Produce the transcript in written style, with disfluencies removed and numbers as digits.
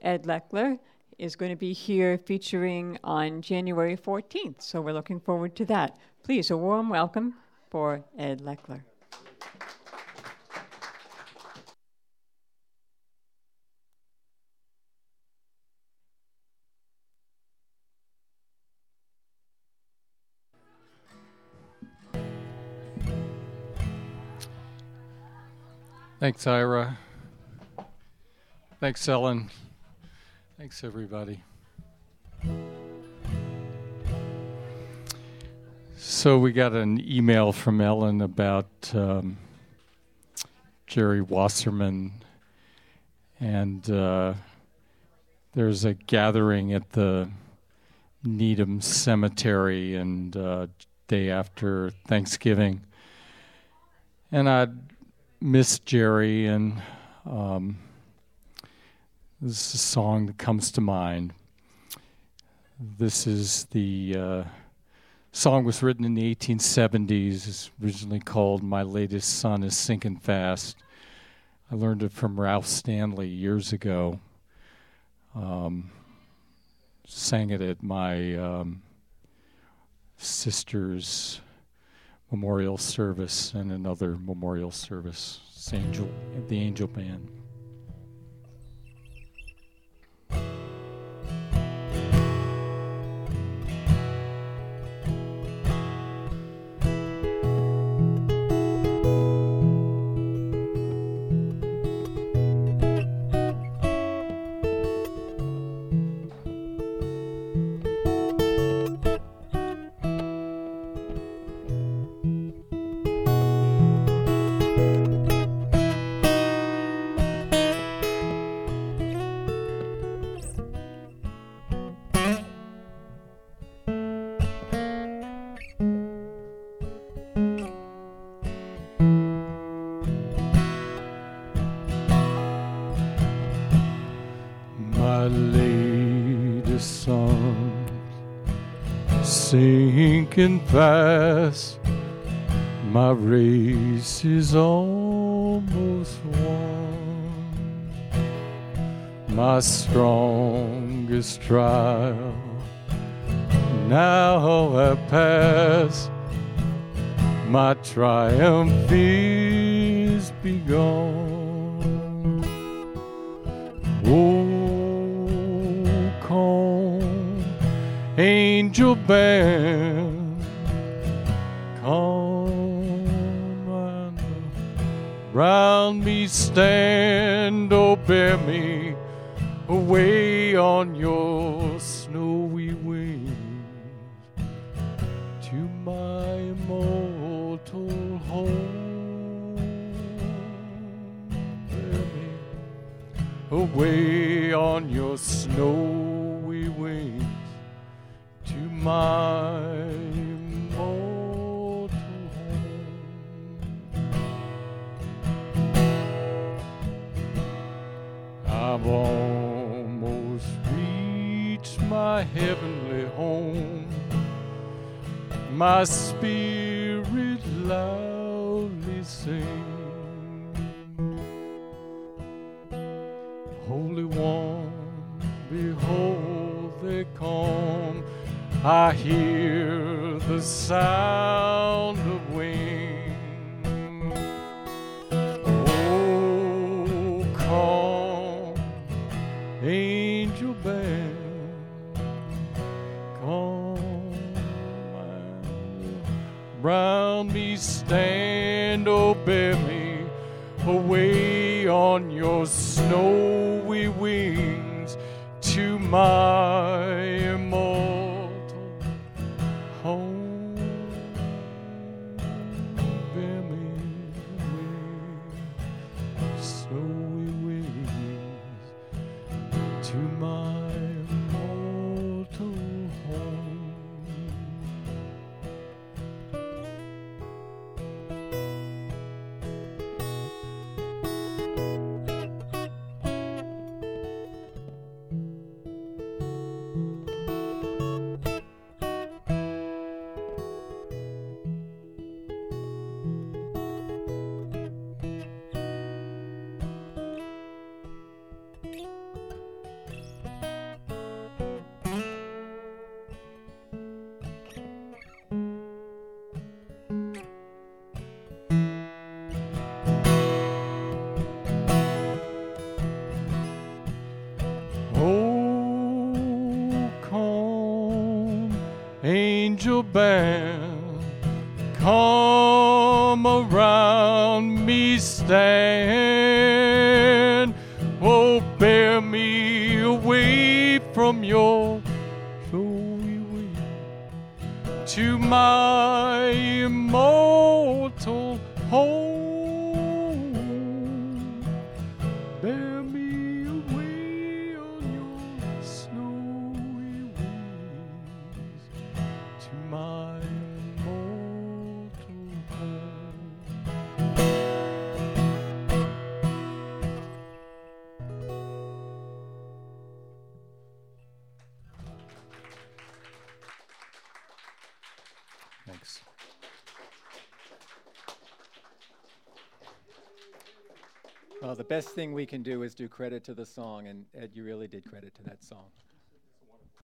Ed Leckler, is going to be here featuring on January 14th. So we're looking forward to that. Please, a warm welcome for Ed Leckler. Thanks, Ira. Thanks, Ellen. Thanks, everybody. So we got an email from Ellen about Jerry Wasserman, and there's a gathering at the Needham Cemetery and day after Thanksgiving. And I'd miss Jerry, and this is a song that comes to mind. This is the song was written in the 1870s. It's originally called "My Latest Sun is Sinking Fast." I learned it from Ralph Stanley years ago. Sang it at my sister's memorial service and another memorial service. It's the Angel Band. Sinking fast, my race is almost won. My strongest trial now have passed. My triumph is begun. Oh, come, angel band, come and round me stand, oh, bear me away on your snowy wings to my immortal home. Bear me away on your snowy wings to my immortal home. I've almost reached my heavenly home. My spirit loudly sings. Holy One, behold, they come. I hear the sound of wings. Oh, come, angel band, come and round me stand, oh, bear me away on your snowy wings to my immortal home. Bear me away, snowy wings to my immortal home. angel band, come around me stand. Oh, bear me away from your flowy way to my immortal home. Bear me away on your snowy wings to my immortal home. Thanks. Well, the best thing we can do is do credit to the song, and Ed, you really did credit to that song.